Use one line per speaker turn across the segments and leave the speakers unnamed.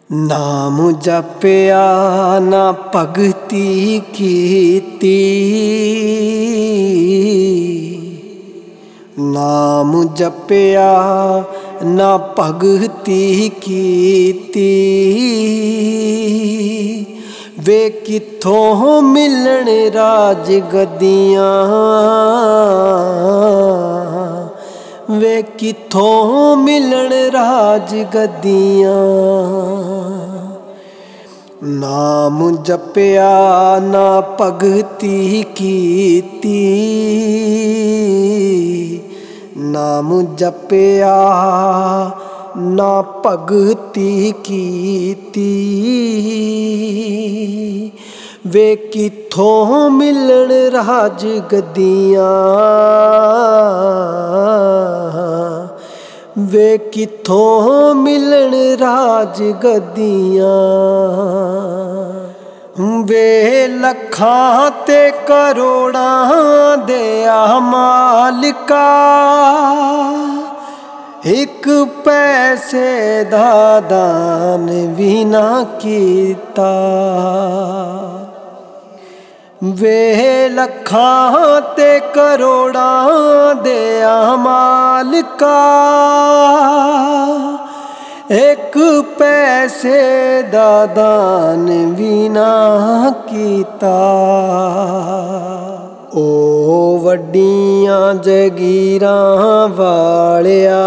नाम जपिया ना भगती कीती, नाम जपिया ना भगती कीती। वे किथों मिलन राज गद्दियां, वे किथों मिलन राज गद्दियां। नाम जपिया ना भगती कीती, नाम जपिया ना भगती कीती। वे किथों मिलन राज गद्दियां, वे किथों मिलन राज गद्दियां। वे लखां ते करोड़ां दिया मालिका, एक पैसे दा दान भी ना कीता। वे लखां ते करोड़ां दिया मालिका, एक पैसे दा दान भी ना कीता। ओ वड्डियां जगीरां वालिया,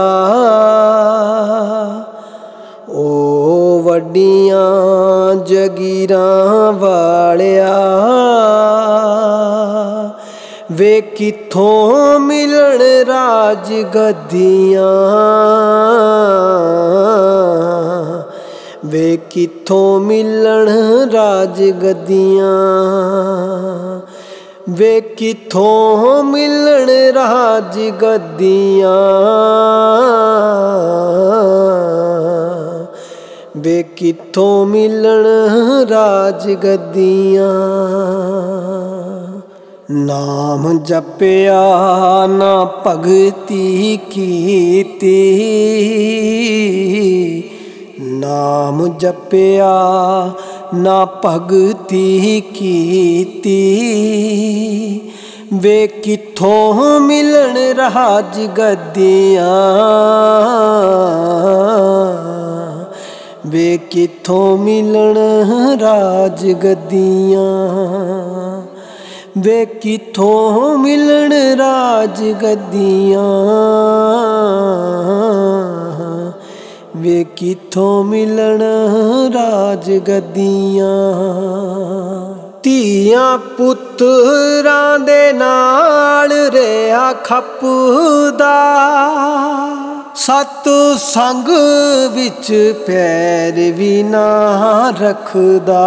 ओ वड्डियां जगीरां वालिया। वे किथों मिलन राज गद्दियां, वे किथों मिलन राज गद्दियां। वे किथों मिलन राज गद्दियां, वे किथों मिलन राज गद्दियां। नाम जपिया ना भगती कीती, नाम जपिया ना भगती कीती। वे किथों मिलन राज गद्दियां, वे किथों मिलन राज गद्दियां। वे किथों मिलन राज गद्दियां, वे किथों मिलन राज गद्दियां। धीआं पुत्तरां दे नाल रहा खपदा, सत संग विच पैर भी ना रखदा।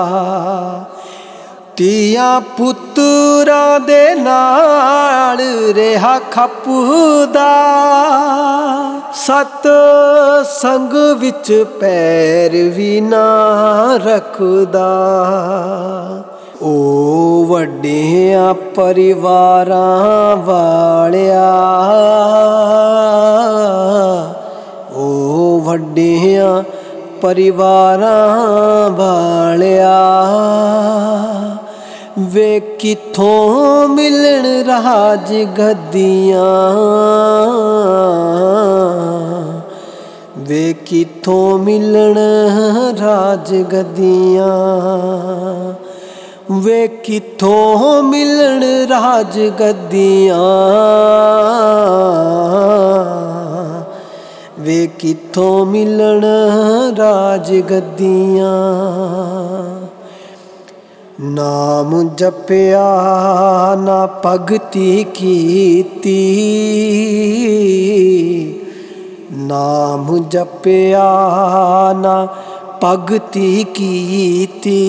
धीआं पुत्तरां दे नाल रहा खपदा, सत संग विच पैर भी ना रखदा। ओ वड्डियां परिवारां वालिया, ओ वड्डियां परिवारां वालिया। वे किथों मिलन राज गद्दियां, वे किथों मिलन राज गद्दियां। वे किथों मिलन राज गद्दियां, वे किथों मिलन राज गद्दियां। नाम जपिया ना भगती कीती, नाम जपिया ना भगती कीती।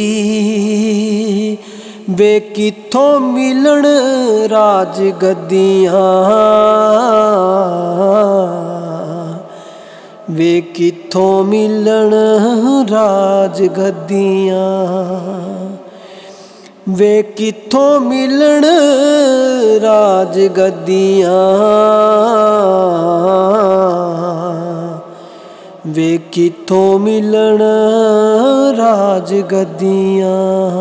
वे किथों मिलन राज गद्दियां, वे किथों मिलन राज गद्दियां। वे किथों मिलन राज गद्दियां, ਵੇ ਕਿੱਥੋਂ ਮਿਲਣ ਰਾਜ ਗੱਦੀਆਂ।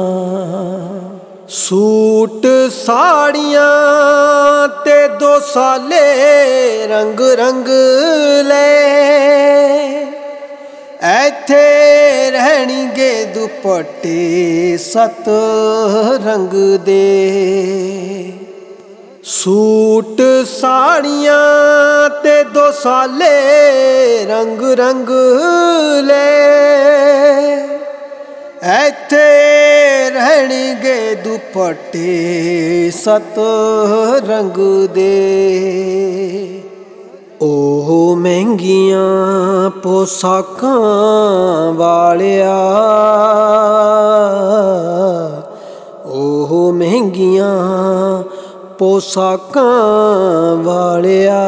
ਸੂਟ ਸਾੜੀਆਂ ਤੇ ਦੋ ਸਾਲੇ ਰੰਗ ਰੰਗ ਲੈ, ਇੱਥੇ ਰਹਿਣਗੇ ਦੁਪੱਟੇ ਸੱਤ ਰੰਗ ਦੇ। ਸੂਟ ਸਾੜੀਆਂ ਤੇ ਦੋ ਸਾਲੇ ਰੰਗ ਰੰਗ ਲੈ, ਇੱਥੇ ਰਹਿਣਗੇ ਦੁਪੱਟੇ ਸੱਤ ਰੰਗ ਦੇ। ਉਹ ਮਹਿੰਗੀਆਂ ਪੋਸ਼ਾਕਾਂ ਵਾਲਿਆ, ਉਹ ਮਹਿੰਗੀਆਂ ਪੋਸ਼ਾਕਾਂ ਵਾਲਿਆ,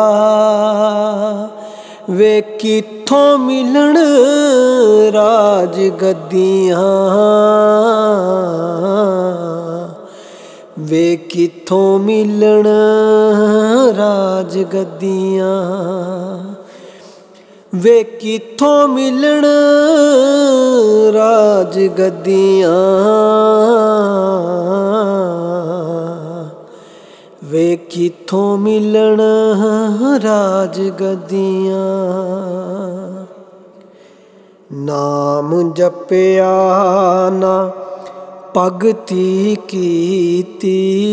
ਵੇ ਕਿੱਥੋਂ ਮਿਲਣ ਰਾਜ ਗੱਦੀਆਂ। ਵੇ ਕਿੱਥੋਂ ਮਿਲਣ ਰਾਜ ਗੱਦੀਆਂ। ਵੇ ਕਿੱਥੋਂ ਮਿਲਣ ਰਾਜ ਗੱਦੀਆਂ। ਵੇ ਕਿੱਥੋਂ ਮਿਲਣ ਰਾਜ ਗੱਦੀਆਂ। ਨਾਮ ਜਪਿਆ ਨਾ ਭਗਤੀ ਕੀਤੀ,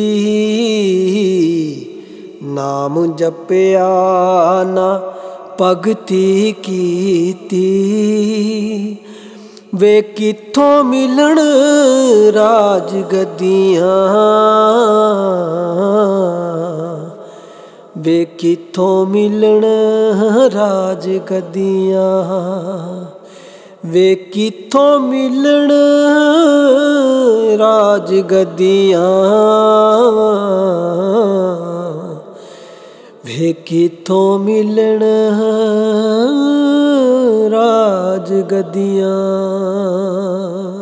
ਨਾਮ ਜਪਿਆ ਨਾ ਭਗਤੀ ਕੀਤੀ, ਵੇ ਕਿੱਥੋਂ ਮਿਲਣ ਰਾਜ ਗੱਦੀਆਂ। ਵੇ ਕਿੱਥੋਂ ਮਿਲਣ ਰਾਜ ਗੱਦੀਆਂ। ਵੇ ਕਿੱਥੋਂ ਮਿਲਣ ਰਾਜ ਗੱਦੀਆਂ। ਵੇ ਕਿੱਥੋਂ ਮਿਲਣ ਰਾਜ ਗੱਦੀਆਂ।